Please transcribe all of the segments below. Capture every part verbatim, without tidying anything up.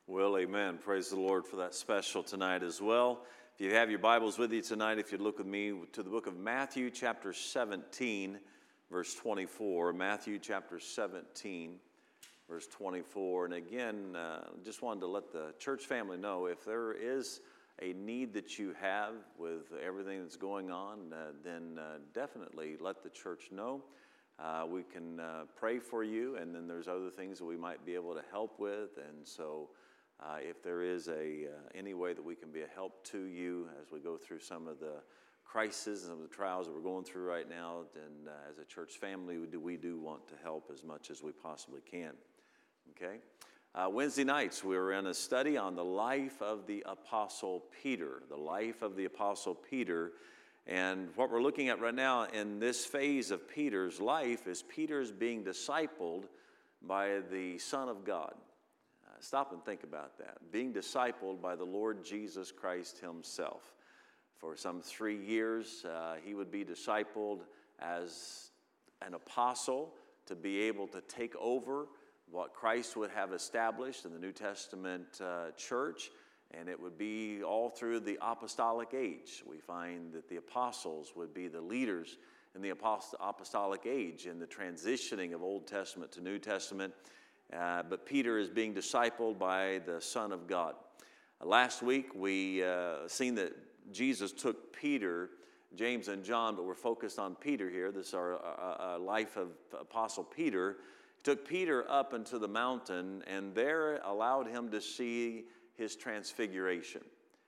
Well, amen. Praise the Lord for that special tonight as well. If you have your Bibles with you tonight, if you'd look with me to the book of Matthew chapter seventeen, verse twenty-four. Matthew chapter seventeen, verse twenty-four. And again, uh, just wanted to let the church family know if there is a need that you have with everything that's going on, uh, then uh, definitely let the church know. Uh, we can uh, pray for you, and then there's other things that we might be able to help with. And so uh, if there is a uh, any way that we can be a help to you as we go through some of the crises and some of the trials that we're going through right now, then uh, as a church family, we do, we do want to help as much as we possibly can. Okay? Uh, Wednesday nights, we were in a study on the life of the Apostle Peter, the life of the Apostle Peter. And what we're looking at right now in this phase of Peter's life is Peter's being discipled by the Son of God. Uh, stop and think about that. Being discipled by the Lord Jesus Christ himself. For some three years, uh, he would be discipled as an apostle to be able to take over what Christ would have established in the New Testament uh, church. And it would be all through the apostolic age. We find that the apostles would be the leaders in the apostolic age in the transitioning of Old Testament to New Testament. Uh, but Peter is being discipled by the Son of God. Uh, last week we uh, seen that Jesus took Peter, James and John, but we're focused on Peter here. This is our uh, uh, life of Apostle Peter. He took Peter up into the mountain and there allowed him to see his transfiguration.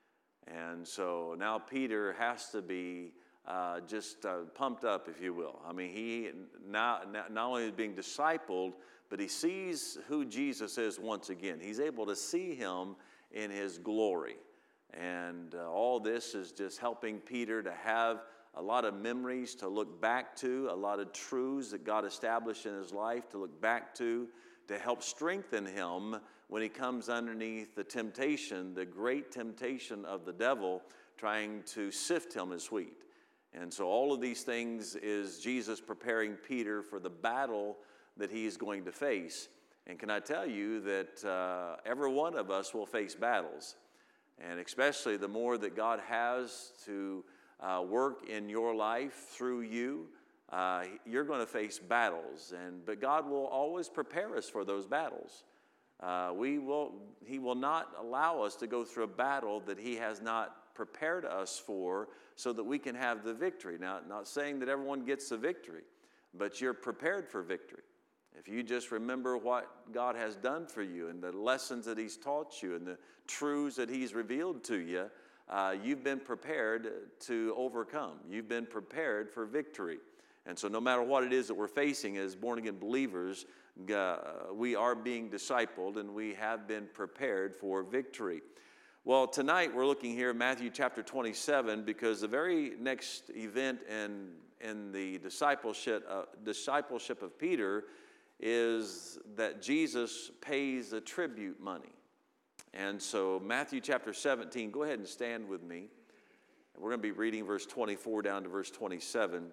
And so now Peter has to be uh, just uh, pumped up, if you will. I mean, he now, not only is being discipled, but he sees who Jesus is once again. He's able to see him in his glory. And uh, all this is just helping Peter to have a lot of memories to look back to, a lot of truths that God established in his life to look back to, to help strengthen him when he comes underneath the temptation, the great temptation of the devil trying to sift him as wheat. And so all of these things is Jesus preparing Peter for the battle that he is going to face. And can I tell you that uh, every one of us will face battles. And especially the more that God has to uh, work in your life through you, uh, you're going to face battles. And but God will always prepare us for those battles. Uh, we will. He will not allow us to go through a battle that he has not prepared us for so that we can have the victory. Now, not saying that everyone gets the victory, but you're prepared for victory. If you just remember what God has done for you and the lessons that he's taught you and the truths that he's revealed to you, uh, you've been prepared to overcome. You've been prepared for victory. And so no matter what it is that we're facing as born-again believers, uh, we are being discipled and we have been prepared for victory. Well, tonight we're looking here at Matthew chapter twenty-seven because the very next event in, in the discipleship, uh, discipleship of Peter is that Jesus pays the tribute money. And so Matthew chapter seventeen, go ahead and stand with me. We're going to be reading verse twenty-four down to verse twenty-seven.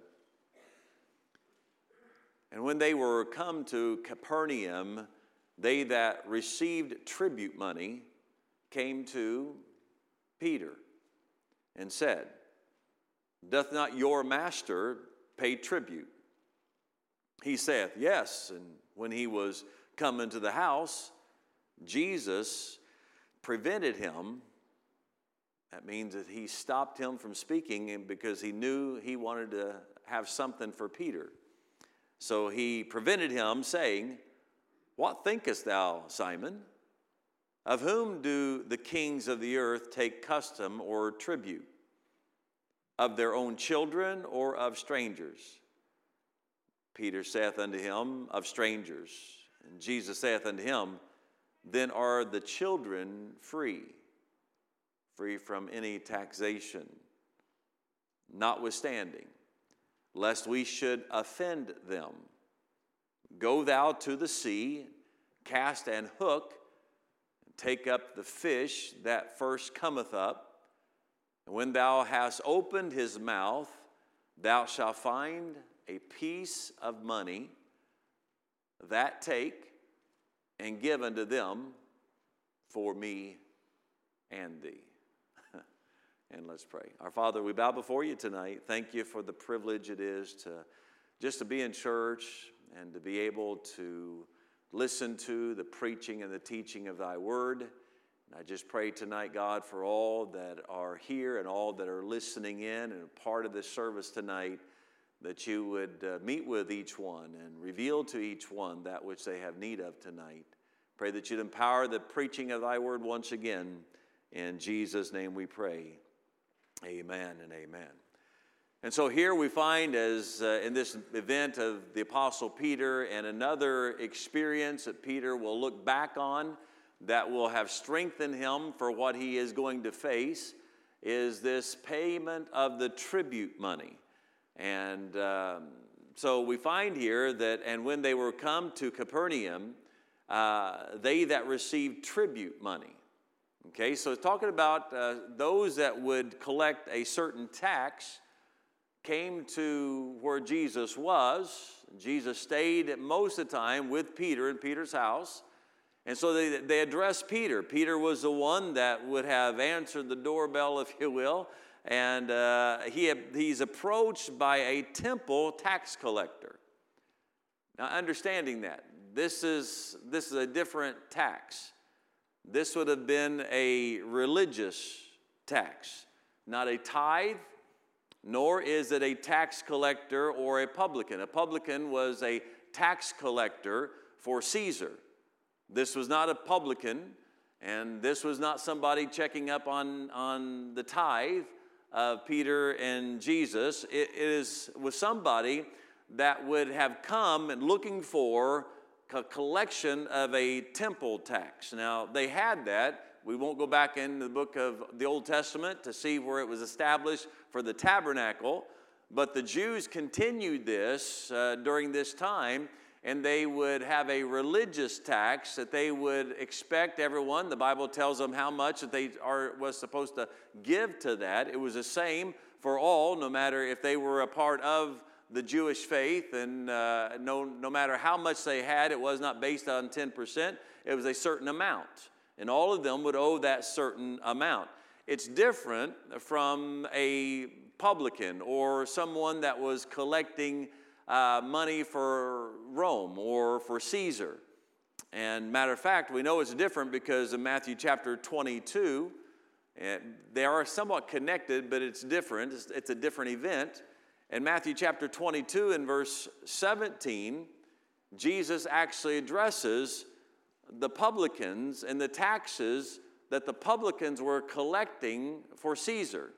And when they were come to Capernaum, they that received tribute money came to Peter and said, Doth not your master pay tribute? He saith, Yes. And when he was come into the house, Jesus prevented him. That means that he stopped him from speaking because he knew he wanted to have something for Peter. So he prevented him, saying, What thinkest thou, Simon? Of whom do the kings of the earth take custom or tribute? Of their own children or of strangers? Peter saith unto him, Of strangers. And Jesus saith unto him, Then are the children free, free from any taxation. Notwithstanding, lest we should offend them, go thou to the sea, cast an hook, and take up the fish that first cometh up. And when thou hast opened his mouth, thou shalt find a piece of money. That take and give unto them for me and thee. And let's pray. Our Father, we bow before you tonight. Thank you for the privilege it is to just to be in church and to be able to listen to the preaching and the teaching of thy word. And I just pray tonight, God, for all that are here and all that are listening in and a part of this service tonight, that you would uh, meet with each one and reveal to each one that which they have need of tonight. Pray that you'd empower the preaching of thy word once again. In Jesus' name we pray. Amen and amen. And so here we find, as uh, in this event of the Apostle Peter, and another experience that Peter will look back on that will have strengthened him for what he is going to face, is this payment of the tribute money. And um, so we find here that, and when they were come to Capernaum, uh, they that received tribute money. Okay, so it's talking about uh, those that would collect a certain tax came to where Jesus was. Jesus stayed most of the time with Peter in Peter's house. And so they, they addressed Peter. Peter was the one that would have answered the doorbell, if you will. And uh, he, he's approached by a temple tax collector. Now, understanding that, this is, this is a different tax. This would have been a religious tax, not a tithe, nor is it a tax collector or a publican. A publican was a tax collector for Caesar. This was not a publican, and this was not somebody checking up on, on the tithe of Peter and Jesus. It, it is, was somebody that would have come and looking for a collection of a temple tax. Now, they had that. We won't go back into the book of the Old Testament to see where it was established for the tabernacle, but the Jews continued this uh, during this time, and they would have a religious tax that they would expect everyone. The Bible tells them how much that they are was supposed to give to that. It was the same for all, no matter if they were a part of the Jewish faith, and uh, no, no matter how much they had, it was not based on ten percent. It was a certain amount, and all of them would owe that certain amount. It's different from a publican or someone that was collecting uh, money for Rome or for Caesar. And matter of fact, we know it's different because in Matthew chapter twenty-two, and they are somewhat connected, but it's different. It's, it's a different event. In Matthew chapter twenty-two and verse seventeen, Jesus actually addresses the publicans and the taxes that the publicans were collecting for Caesar.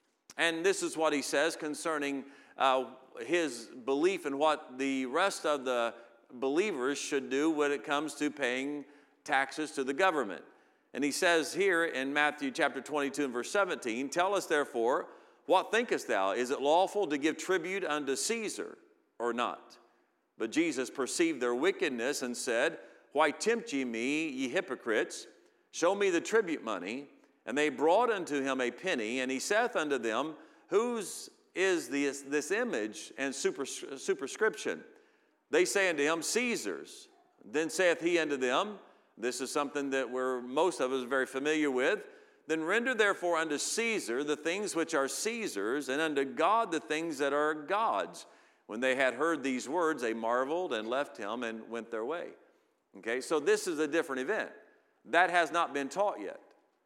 And this is what he says concerning uh, his belief in what the rest of the believers should do when it comes to paying taxes to the government. And he says here in Matthew chapter twenty-two and verse seventeen, "Tell us therefore, what thinkest thou? Is it lawful to give tribute unto Caesar or not?" But Jesus perceived their wickedness and said, "Why tempt ye me, ye hypocrites? Show me the tribute money." And they brought unto him a penny, and he saith unto them, "Whose is this, this image and super, superscription?" They say unto him, "Caesar's." Then saith he unto them, this is something that we're most of us very familiar with, "Then render therefore unto Caesar the things which are Caesar's, and unto God the things that are God's." When they had heard these words, they marveled and left him and went their way. Okay, so this is a different event. That has not been taught yet.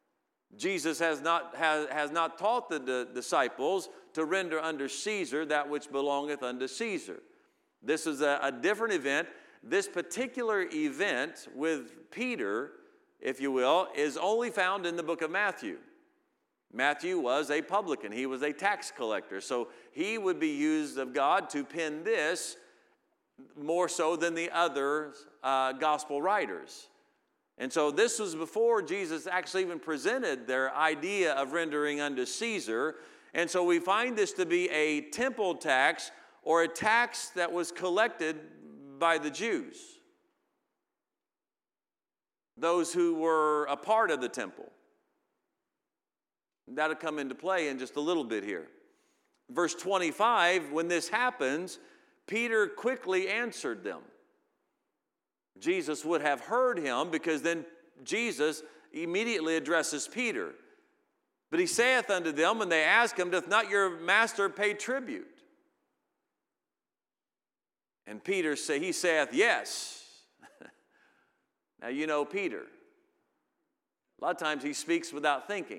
Jesus has not, has, has not taught the, the disciples to render unto Caesar that which belongeth unto Caesar. This is a, a different event. This particular event with Peter, if you will, is only found in the book of Matthew. Matthew was a publican. He was a tax collector. So he would be used of God to pen this more so than the other uh, gospel writers. And so this was before Jesus actually even presented their idea of rendering unto Caesar. And so we find this to be a temple tax, or a tax that was collected by the Jews, those who were a part of the temple. That'll come into play in just a little bit here. Verse twenty-five, when this happens, Peter quickly answered them. Jesus would have heard him, because then Jesus immediately addresses Peter. But he saith unto them, when they ask him, doth not your master pay tribute? And Peter say, he saith, yes. Now you know Peter. A lot of times he speaks without thinking.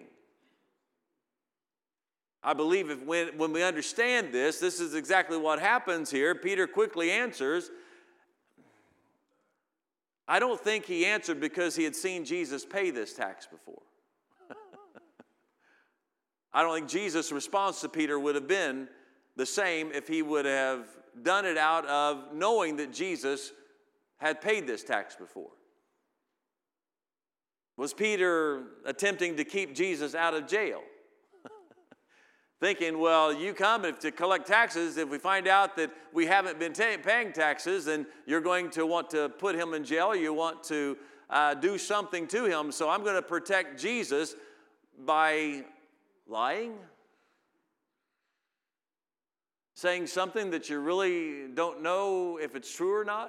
I believe if when, when we understand this, this is exactly what happens here. Peter quickly answers. I don't think he answered because he had seen Jesus pay this tax before. I don't think Jesus' response to Peter would have been the same if he would have done it out of knowing that Jesus had paid this tax before. Was Peter attempting to keep Jesus out of jail? Thinking, well, you come to collect taxes. If we find out that we haven't been ta- paying taxes, then you're going to want to put him in jail. You want to uh, do something to him. So I'm going to protect Jesus by lying, saying something that you really don't know if it's true or not.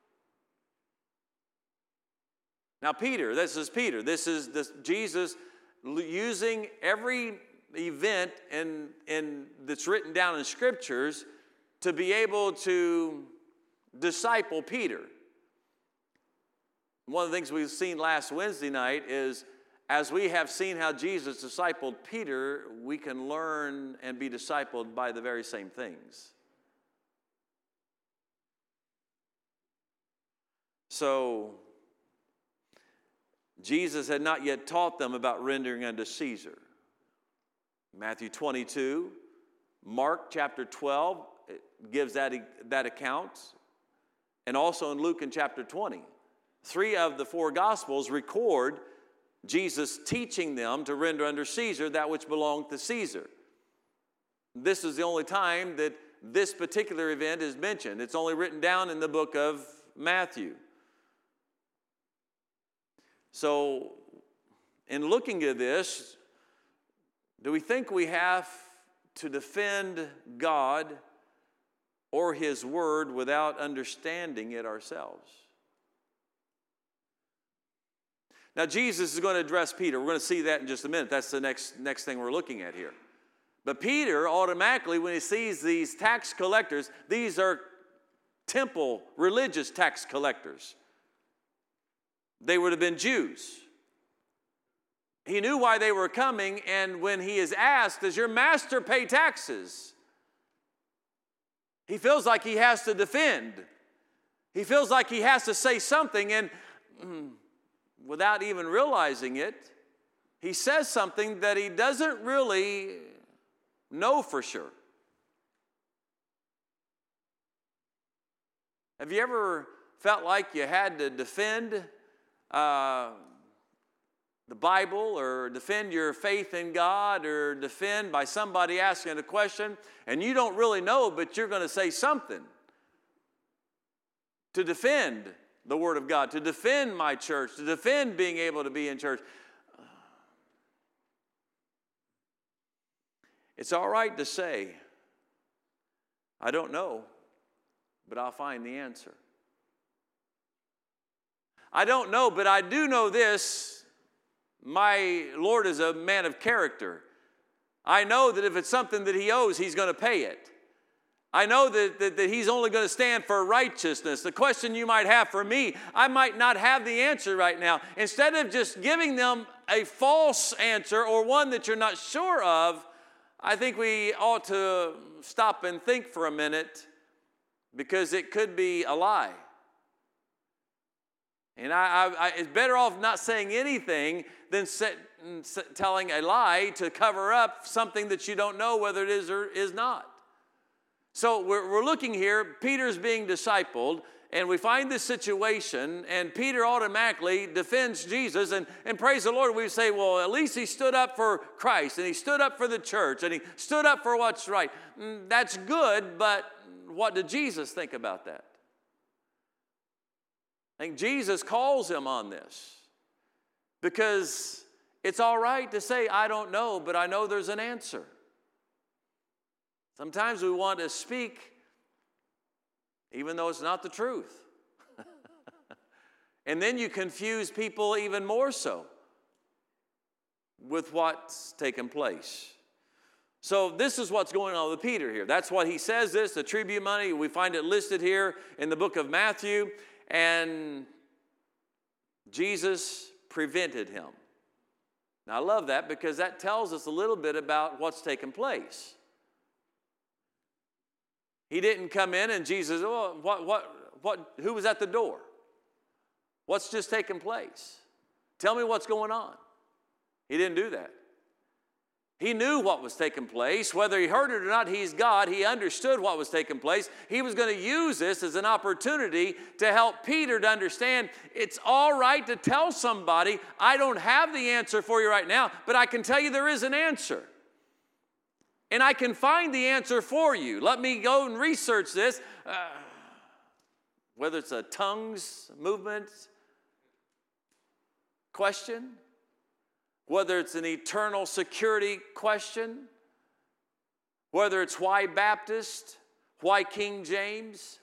Now, Peter, this is Peter. This is this, Jesus using every event in, in, that's written down in Scriptures to be able to disciple Peter. One of the things we've seen last Wednesday night is as we have seen how Jesus discipled Peter, we can learn and be discipled by the very same things. So, Jesus had not yet taught them about rendering unto Caesar. Matthew twenty-two, Mark chapter twelve gives that, that account, and also in Luke in chapter twenty. Three of the four Gospels record Jesus teaching them to render unto Caesar that which belonged to Caesar. This is the only time that this particular event is mentioned. It's only written down in the book of Matthew. So, in looking at this, do we think we have to defend God or His Word without understanding it ourselves? Now, Jesus is going to address Peter. We're going to see that in just a minute. That's the next, next thing we're looking at here. But Peter, automatically, when he sees these tax collectors, these are temple, religious tax collectors. They would have been Jews. He knew why they were coming, and when he is asked, does your master pay taxes? He feels like he has to defend. He feels like he has to say something, and mm, without even realizing it, he says something that he doesn't really know for sure. Have you ever felt like you had to defend uh, the Bible or defend your faith in God or defend by somebody asking a question and you don't really know, but you're going to say something to defend the Word of God, to defend my church, to defend being able to be in church? It's all right to say, I don't know, but I'll find the answer. I don't know, but I do know this. My Lord is a man of character. I know that if it's something that He owes, He's going to pay it. I know that, that, that He's only going to stand for righteousness. The question you might have for me, I might not have the answer right now. Instead of just giving them a false answer or one that you're not sure of, I think we ought to stop and think for a minute because it could be a lie. And I, I, I, it's better off not saying anything than set, telling a lie to cover up something that you don't know whether it is or is not. So we're, we're looking here, Peter's being discipled, and we find this situation, and Peter automatically defends Jesus, and, and praise the Lord, we say, well, at least he stood up for Christ, and he stood up for the church, and he stood up for what's right. That's good, but what did Jesus think about that? I think Jesus calls him on this because it's all right to say, I don't know, but I know there's an answer. Sometimes we want to speak even though it's not the truth. And then you confuse people even more so. with what's taken place. So this is what's going on with Peter here. That's what he says this, the tribute money. We find it listed here in the book of Matthew. And Jesus prevented him. Now I love that because that tells us a little bit about what's taken place. He didn't come in and Jesus, oh, what, what, what, who was at the door? What's just taken place? Tell me what's going on. He didn't do that. He knew what was taking place. Whether he heard it or not, he's God. He understood what was taking place. He was going to use this as an opportunity to help Peter to understand it's all right to tell somebody, I don't have the answer for you right now, but I can tell you there is an answer. And I can find the answer for you. Let me go and research this. Uh, whether it's a tongues movement question, whether it's an eternal security question, whether it's why Baptist, why King James.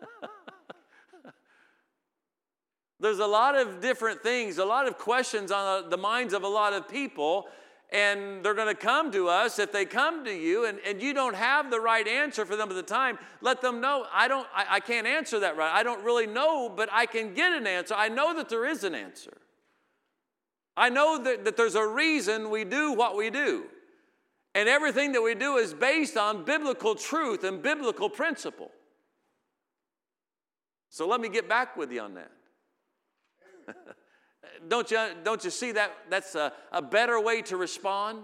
There's a lot of different things, a lot of questions on the minds of a lot of people, and they're going to come to us. If they come to you and, and you don't have the right answer for them at the time, let them know, I, don't, I, I can't answer that right. I don't really know, but I can get an answer. I know that there is an answer. I know that, that there's a reason we do what we do. And everything that we do is based on biblical truth and biblical principle. So let me get back with you on that. don't, you, don't you see that that's a, a better way to respond?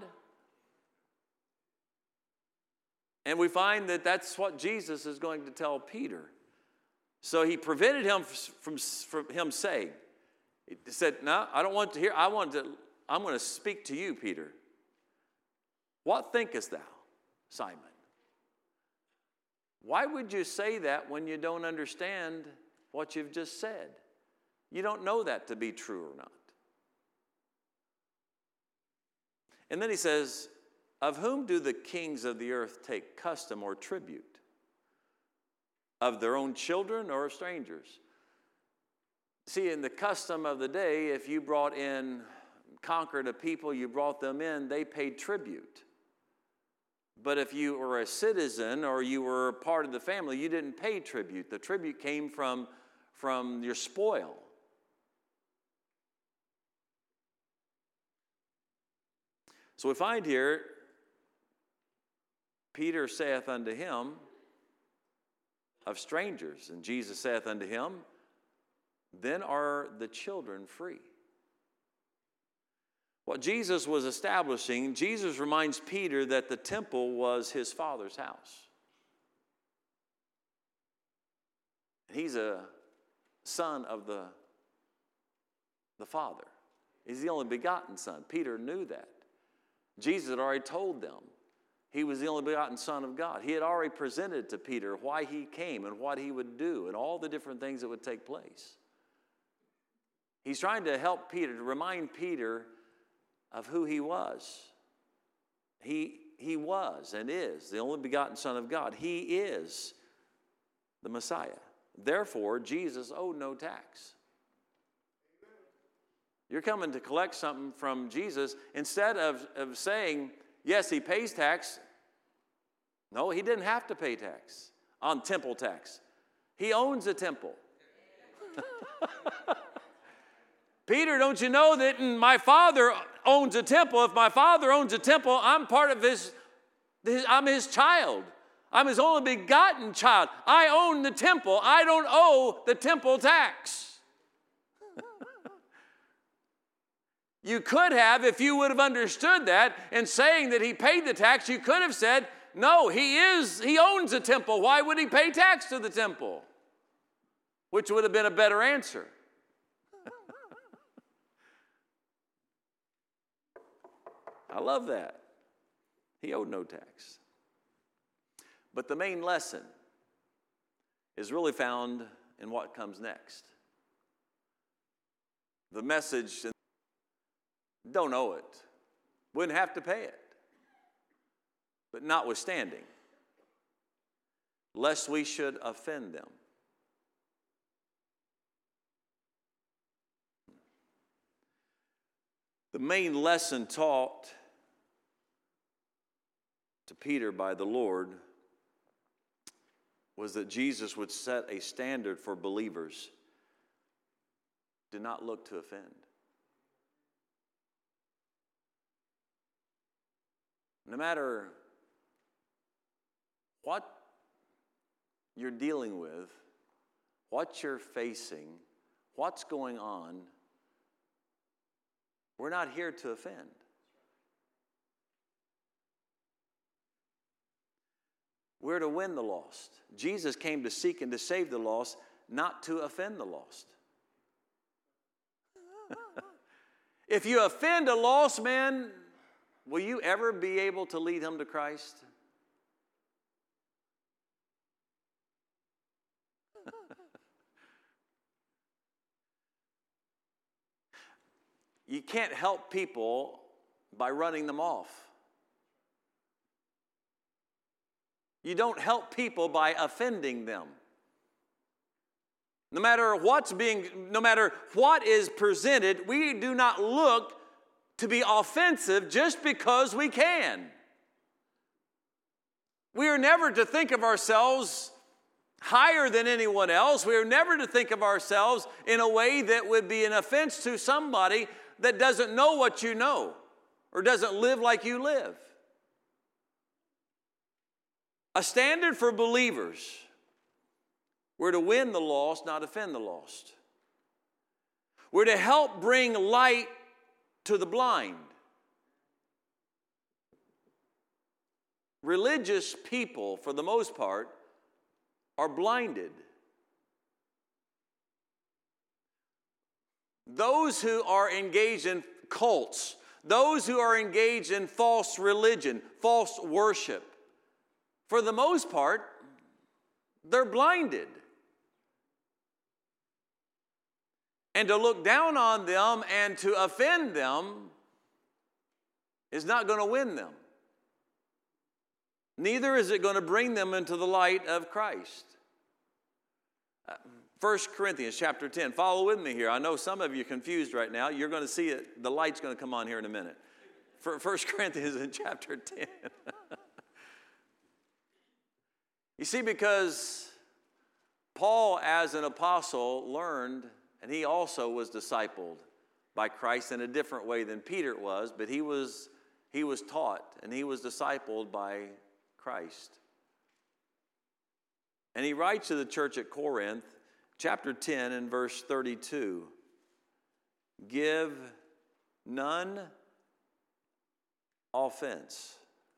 And we find that that's what Jesus is going to tell Peter. So he prevented him from, from him saying, he said, no, I don't want to hear, I want to, I'm going to speak to you, Peter. What thinkest thou, Simon? Why would you say that when you don't understand what you've just said? You don't know that to be true or not. And then he says, of whom do the kings of the earth take custom or tribute? Of their own children or of strangers? See, in the custom of the day, if you brought in, conquered a people, you brought them in, they paid tribute. But if you were a citizen or you were part of the family, you didn't pay tribute. The tribute came from, from your spoil. So we find here, Peter saith unto him, of strangers. And Jesus saith unto him, then are the children free. What Jesus was establishing, Jesus reminds Peter that the temple was his Father's house. He's a son of the, the Father. He's the only begotten son. Peter knew that. Jesus had already told them he was the only begotten Son of God. He had already presented to Peter why he came and what he would do and all the different things that would take place. He's trying to help Peter, to remind Peter of who he was. He, he was and is the only begotten Son of God. He is the Messiah. Therefore, Jesus owed no tax. You're coming to collect something from Jesus. Instead of, of saying, yes, he pays tax. No, he didn't have to pay tax on temple tax. He owns a temple. Peter, don't you know that my Father owns a temple? If my Father owns a temple, I'm part of his, his, I'm his child. I'm his only begotten child. I own the temple. I don't owe the temple tax. You could have, if you would have understood that, in saying that he paid the tax, you could have said, no, he is, he owns a temple. Why would he pay tax to the temple? Which would have been a better answer. I love that. He owed no tax. But the main lesson is really found in what comes next. The message, don't owe it. Wouldn't have to pay it. But notwithstanding, lest we should offend them. The main lesson taught to Peter by the Lord was that Jesus would set a standard for believers. Do not look to offend. No matter what you're dealing with, what you're facing, what's going on, we're not here to offend. We're to win the lost. Jesus came to seek and to save the lost, not to offend the lost. If you offend a lost man, will you ever be able to lead him to Christ? You can't help people by running them off. You don't help people by offending them. No matter what's being, no matter what is presented, we do not look to be offensive just because we can. We are never to think of ourselves higher than anyone else. We are never to think of ourselves in a way that would be an offense to somebody that doesn't know what you know or doesn't live like you live. A standard for believers. We're to win the lost, not offend the lost. We're to help bring light to the blind. Religious people, for the most part, are blinded. Those who are engaged in cults, those who are engaged in false religion, false worship, for the most part, they're blinded. And to look down on them and to offend them is not going to win them. Neither is it going to bring them into the light of Christ. First Corinthians chapter ten. Follow with me here. I know some of you are confused right now. You're going to see it. The light's going to come on here in a minute. First Corinthians in chapter ten. You see, because Paul, as an apostle, learned, and he also was discipled by Christ in a different way than Peter was, but he was, he was taught and he was discipled by Christ. And he writes to the church at Corinth, chapter ten and verse thirty-two, give none offense.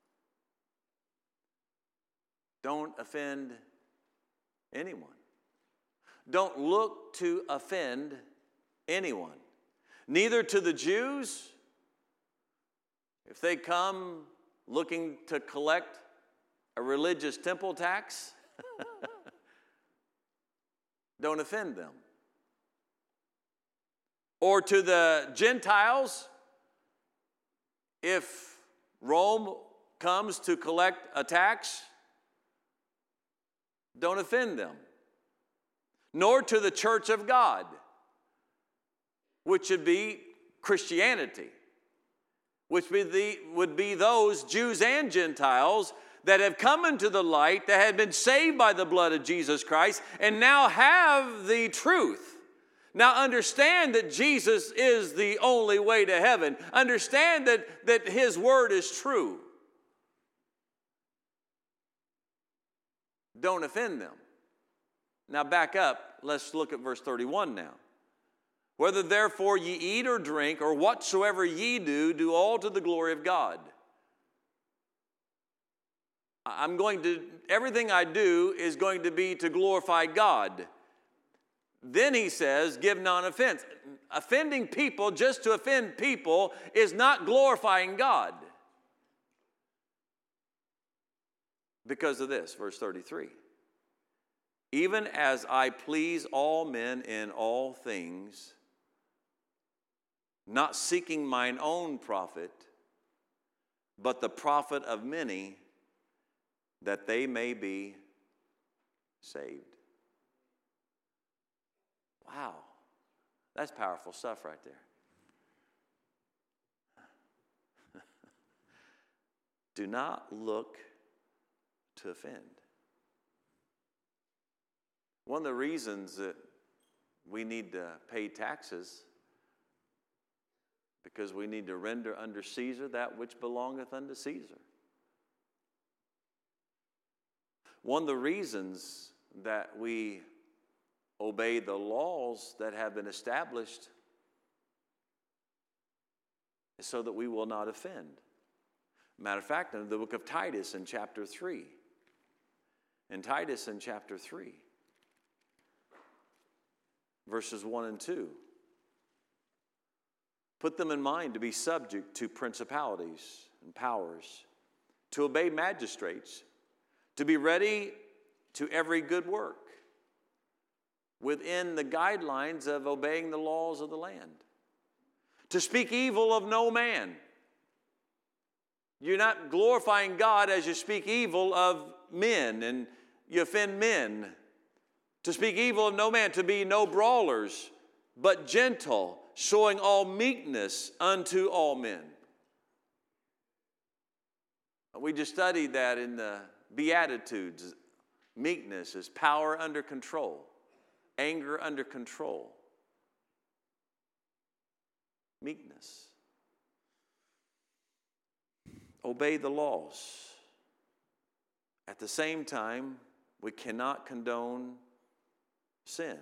Don't offend anyone. Don't look to offend anyone. Neither to the Jews, if they come looking to collect a religious temple tax, don't offend them. Or to the Gentiles, if Rome comes to collect a tax, don't offend them. Nor to the church of God, which would be Christianity, which would be, would be those Jews and Gentiles that have come into the light, that had been saved by the blood of Jesus Christ, and now have the truth. Now understand that Jesus is the only way to heaven. Understand that, that His word is true. Don't offend them. Now back up. Let's look at verse thirty-one now. Whether therefore ye eat or drink, or whatsoever ye do, do all to the glory of God. I'm going to, everything I do is going to be to glorify God. Then he says, give none offense. Offending people just to offend people is not glorifying God. Because of this, verse thirty-three. Even as I please all men in all things, not seeking mine own profit, but the profit of many, that they may be saved. Wow, that's powerful stuff right there. do not look to offend. One of the reasons that we need to pay taxes, because we need to render unto Caesar that which belongeth unto Caesar. One of the reasons that we obey the laws that have been established is so that we will not offend. Matter of fact, in the book of Titus in chapter three, in Titus in chapter three, verses one and two, put them in mind to be subject to principalities and powers, to obey magistrates, to be ready to every good work within the guidelines of obeying the laws of the land, to speak evil of no man. You're not glorifying God as you speak evil of men and you offend men. To speak evil of no man, to be no brawlers, but gentle, showing all meekness unto all men. We just studied that in the Beatitudes. Meekness is power under control, anger under control. Meekness. Obey the laws. At the same time, we cannot condone sin.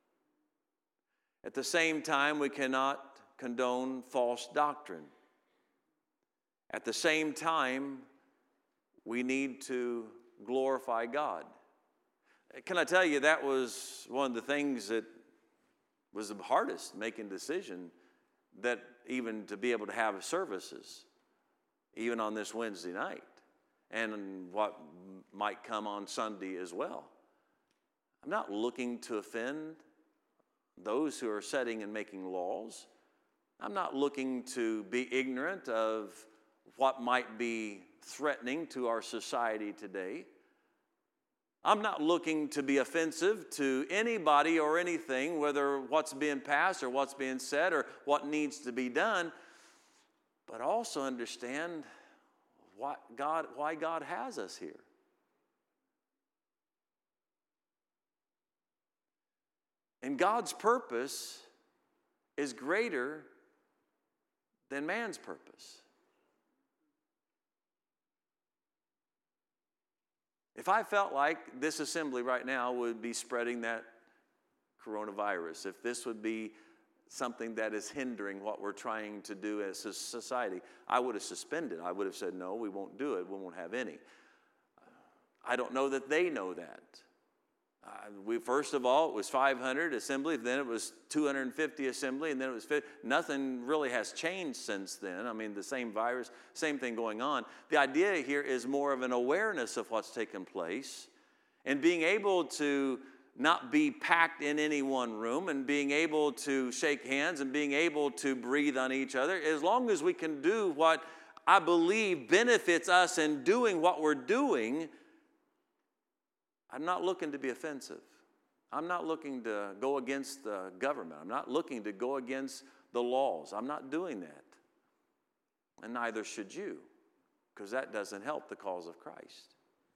At the same time, we cannot condone false doctrine. At the same time, we need to glorify God. Can I tell you, that was one of the things that was the hardest, making a decision, that even to be able to have services, even on this Wednesday night, and what might come on Sunday as well. I'm not looking to offend those who are setting and making laws. I'm not looking to be ignorant of what might be threatening to our society today. I'm not looking to be offensive to anybody or anything, whether what's being passed or what's being said or what needs to be done, but also understand what God, why God has us here. And God's purpose is greater than man's purpose. If I felt like this assembly right now would be spreading that coronavirus, if this would be something that is hindering what we're trying to do as a society, I would have suspended. I would have said, no, we won't do it. We won't have any. I don't know that they know that. Uh, we first of all, it was five hundred assembly, then it was two hundred fifty assembly, and then it was fifty. Nothing really has changed since then. I mean, the same virus, same thing going on. The idea here is more of an awareness of what's taken place and being able to not be packed in any one room and being able to shake hands and being able to breathe on each other. As long as we can do what I believe benefits us in doing what we're doing, I'm not looking to be offensive. I'm not looking to go against the government. I'm not looking to go against the laws. I'm not doing that. And neither should you, because that doesn't help the cause of Christ.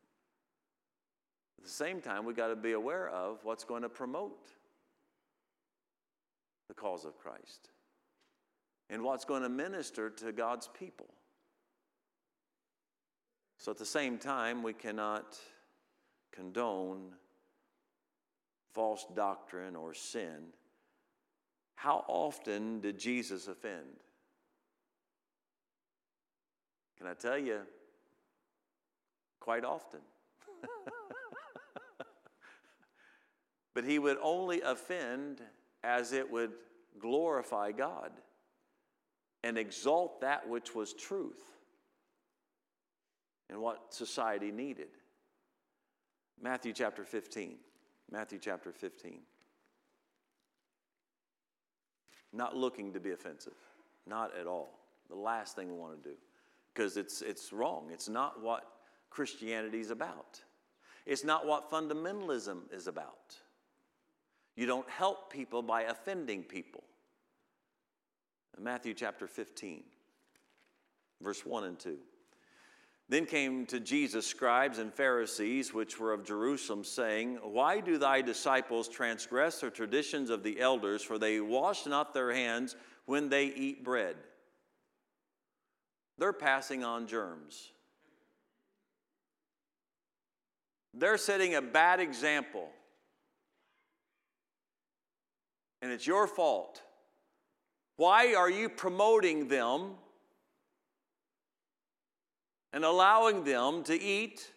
At the same time, we've got to be aware of what's going to promote the cause of Christ and what's going to minister to God's people. So at the same time, we cannot condone false doctrine or sin. How often did Jesus offend? Can I tell you? Quite often. But he would only offend as it would glorify God and exalt that which was truth and what society needed. Matthew chapter fifteen. Matthew chapter fifteen. Not looking to be offensive. Not at all. The last thing we want to do. Because it's, it's wrong. It's not what Christianity is about. It's not what fundamentalism is about. You don't help people by offending people. Matthew chapter fifteen, verse one and two. Then came to Jesus scribes and Pharisees, which were of Jerusalem, saying, Why do thy disciples transgress the traditions of the elders? For they wash not their hands when they eat bread. They're passing on germs. They're setting a bad example. And it's your fault. Why are you promoting them and allowing them to eat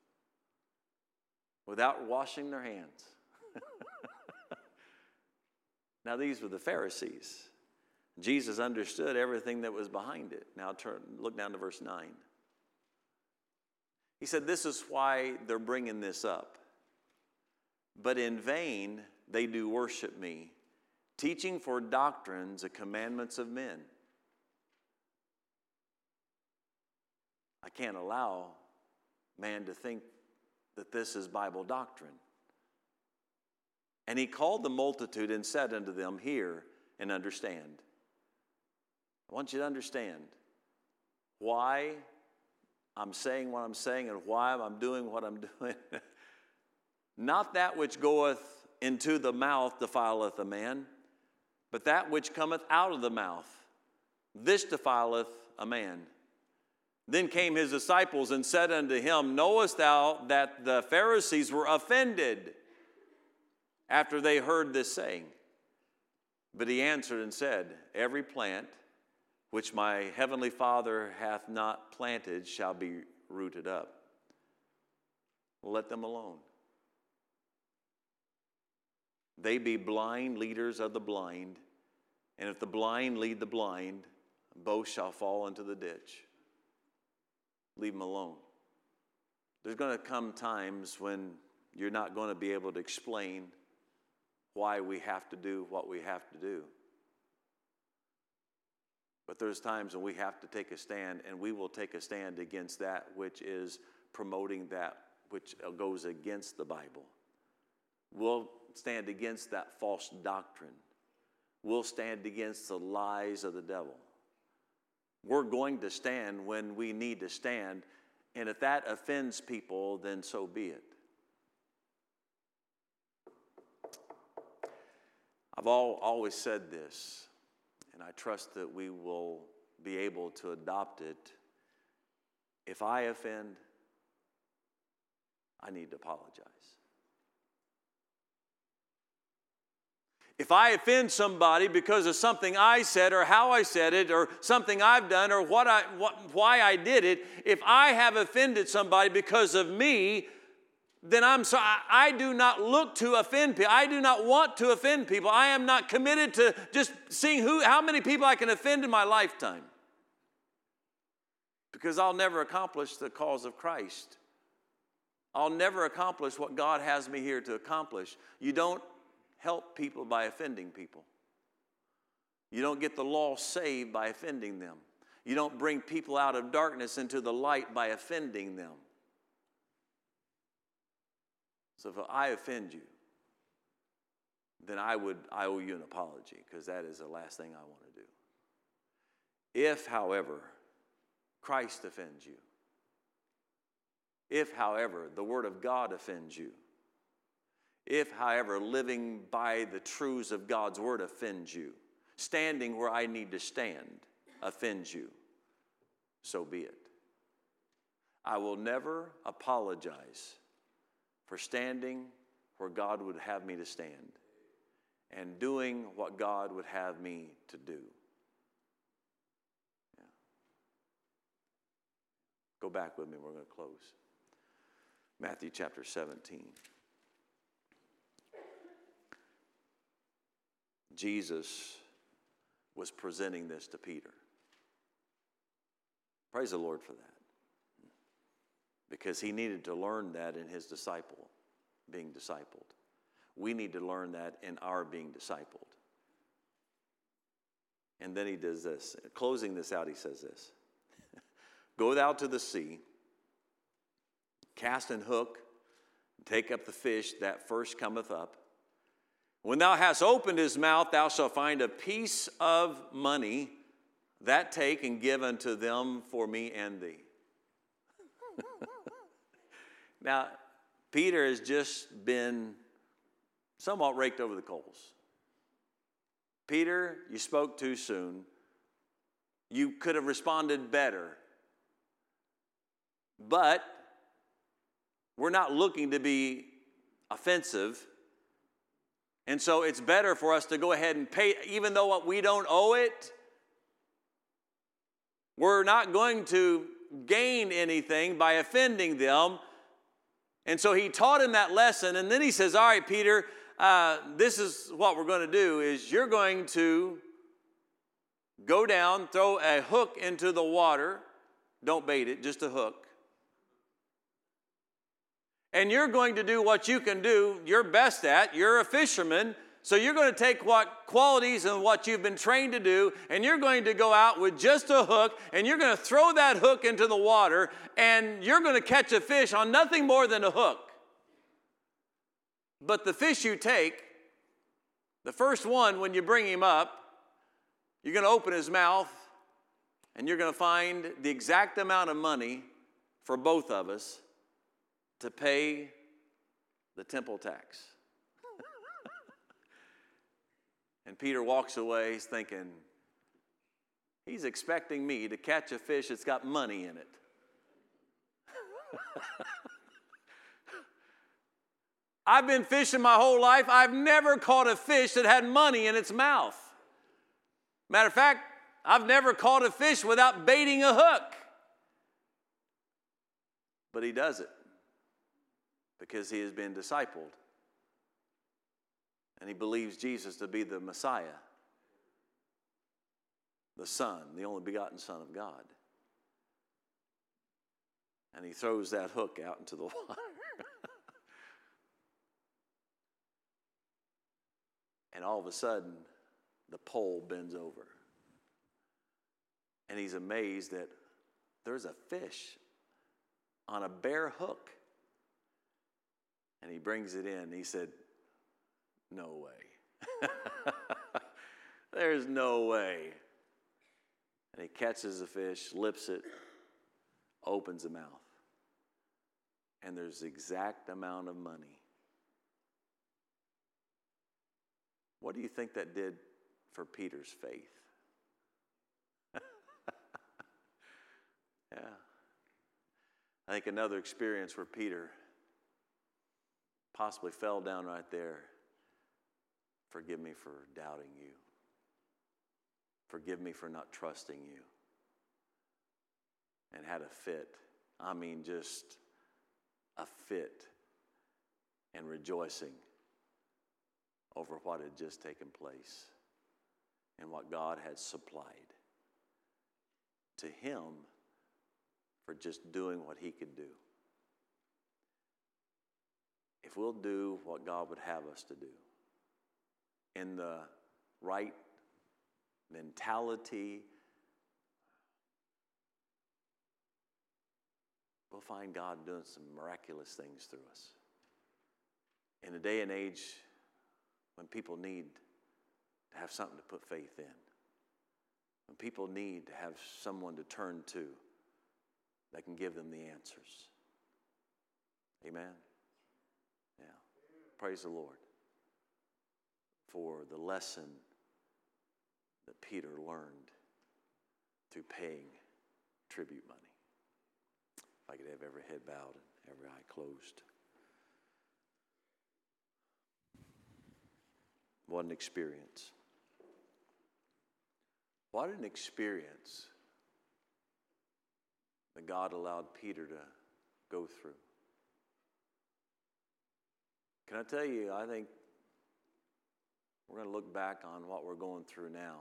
without washing their hands? Now, these were the Pharisees. Jesus understood everything that was behind it. Now, turn, look down to verse nine. He said, This is why they're bringing this up. But in vain they do worship me, teaching for doctrines the commandments of men. I can't allow man to think that this is Bible doctrine. And he called the multitude and said unto them, Hear and understand. I want you to understand why I'm saying what I'm saying and why I'm doing what I'm doing. Not that which goeth into the mouth defileth a man, but that which cometh out of the mouth, this defileth a man. Then came his disciples and said unto him, Knowest thou that the Pharisees were offended after they heard this saying? But he answered and said, Every plant which my heavenly Father hath not planted shall be rooted up. Let them alone. They be blind leaders of the blind, and if the blind lead the blind, both shall fall into the ditch. Leave them alone. There's going to come times when you're not going to be able to explain why we have to do what we have to do. But there's times when we have to take a stand, and we will take a stand against that which is promoting that which goes against the Bible. We'll stand against that false doctrine. We'll stand against the lies of the devil. We're going to stand when we need to stand, and if that offends people, then so be it. I've all, always said this, and I trust that we will be able to adopt it. If I offend, I need to apologize. If I offend somebody because of something I said or how I said it or something I've done or what I, what, why I did it, if I have offended somebody because of me, then I'm sorry. I do not look to offend people. I do not want to offend people. I am not committed to just seeing who, how many people I can offend in my lifetime. Because I'll never accomplish the cause of Christ. I'll never accomplish what God has me here to accomplish. You don't help people by offending people. You don't get the lost saved by offending them. You don't bring people out of darkness into the light by offending them. So if I offend you, then I would I owe you an apology, because that is the last thing I want to do. If, however, Christ offends you, if, however, the Word of God offends you, if, however, living by the truths of God's Word offends you, standing where I need to stand offends you, so be it. I will never apologize for standing where God would have me to stand and doing what God would have me to do. Yeah. Go back with me. We're going to close. Matthew chapter seventeen. Jesus was presenting this to Peter. Praise the Lord for that. Because he needed to learn that in his disciple, being discipled. We need to learn that in our being discipled. And then he does this. Closing this out, he says this. Go thou to the sea, cast an hook, take up the fish that first cometh up. When thou hast opened his mouth, thou shalt find a piece of money. That take and give unto them for me and thee. Now, Peter has just been somewhat raked over the coals. Peter, you spoke too soon. You could have responded better. But we're not looking to be offensive. And so it's better for us to go ahead and pay, even though we don't owe it. We're not going to gain anything by offending them. And so he taught him that lesson. And then he says, all right, Peter, uh, this is what we're going to do is you're going to go down, throw a hook into the water. Don't bait it, just a hook. And you're going to do what you can do, you're best at. You're a fisherman. So you're going to take what qualities and what you've been trained to do, and you're going to go out with just a hook, and you're going to throw that hook into the water, and you're going to catch a fish on nothing more than a hook. But the fish you take, the first one, when you bring him up, you're going to open his mouth, and you're going to find the exact amount of money for both of us to pay the temple tax. And Peter walks away thinking, he's expecting me to catch a fish that's got money in it. I've been fishing my whole life. I've never caught a fish that had money in its mouth. Matter of fact, I've never caught a fish without baiting a hook. But he does it because he has been discipled. And he believes Jesus to be the Messiah, the Son, the only begotten Son of God. And he throws that hook out into the water. And all of a sudden, the pole bends over. And he's amazed that there's a fish on a bare hook. And he brings it in. He said, no way. There's no way. And he catches the fish, lips it, opens the mouth. And there's the exact amount of money. What do you think that did for Peter's faith? Yeah. I think another experience where Peter possibly fell down right there. Forgive me for doubting you. Forgive me for not trusting you. And had a fit. I mean, just a fit and rejoicing over what had just taken place and what God had supplied to him for just doing what he could do. If we'll do what God would have us to do in the right mentality, we'll find God doing some miraculous things through us. In a day and age when people need to have something to put faith in, when people need to have someone to turn to that can give them the answers. Amen? Yeah. Praise the Lord for the lesson that Peter learned through paying tribute money. If I could have every head bowed and every eye closed. What an experience. What an experience that God allowed Peter to go through. Can I tell you, I think we're going to look back on what we're going through now.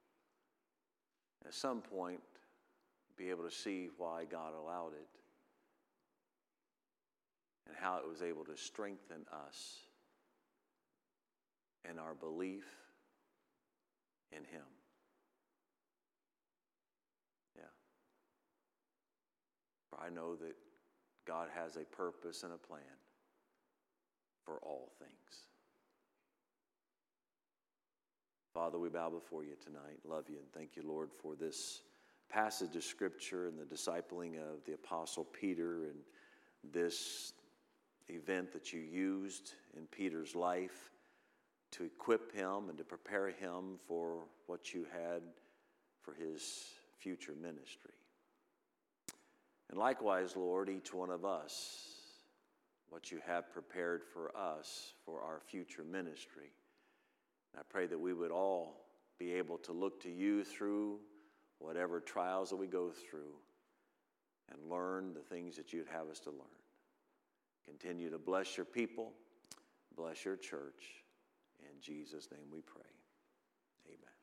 At some point, be able to see why God allowed it and how it was able to strengthen us in our belief in him. Yeah. For I know that God has a purpose and a plan for all things. Father, we bow before you tonight. Love you and thank you, Lord, for this passage of Scripture and the discipling of the Apostle Peter and this event that you used in Peter's life to equip him and to prepare him for what you had for his future ministry. And likewise, Lord, each one of us, what you have prepared for us for our future ministry. I pray that we would all be able to look to you through whatever trials that we go through and learn the things that you'd have us to learn. Continue to bless your people, bless your church. In Jesus' name we pray. Amen.